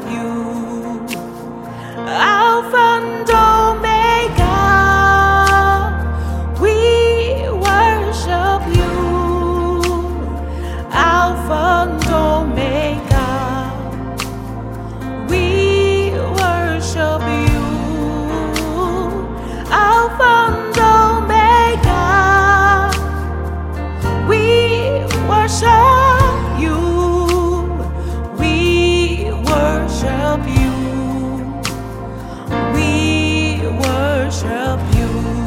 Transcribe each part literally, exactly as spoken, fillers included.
you. Alpha and Omega, we worship you. Alpha and Omega, we worship you. Alpha and Omega, we worship you. We worship you. We worship you.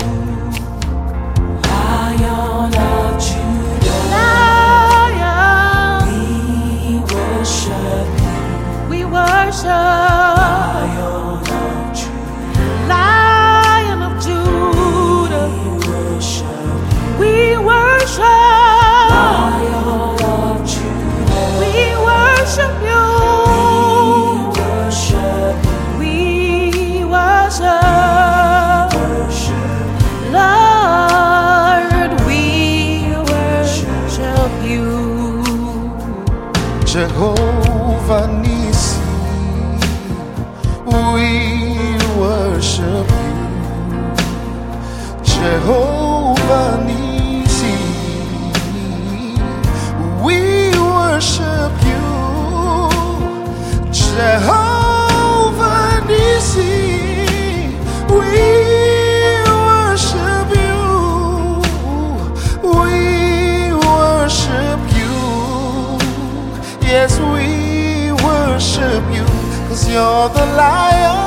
Lion of Judah, Lion, we worship you. we worship. Lion of Judah, Lion of Judah, we worship you. we worship. Lion of Judah, We worship you. we worship you. We worship. Worship Lord, we worship you. Jehovah Nissi, we worship you. Jehovah Nissi, we worship you. Jehovah Nissi, we worship you. We worship you. Yes, we worship you, 'cause you're the Lion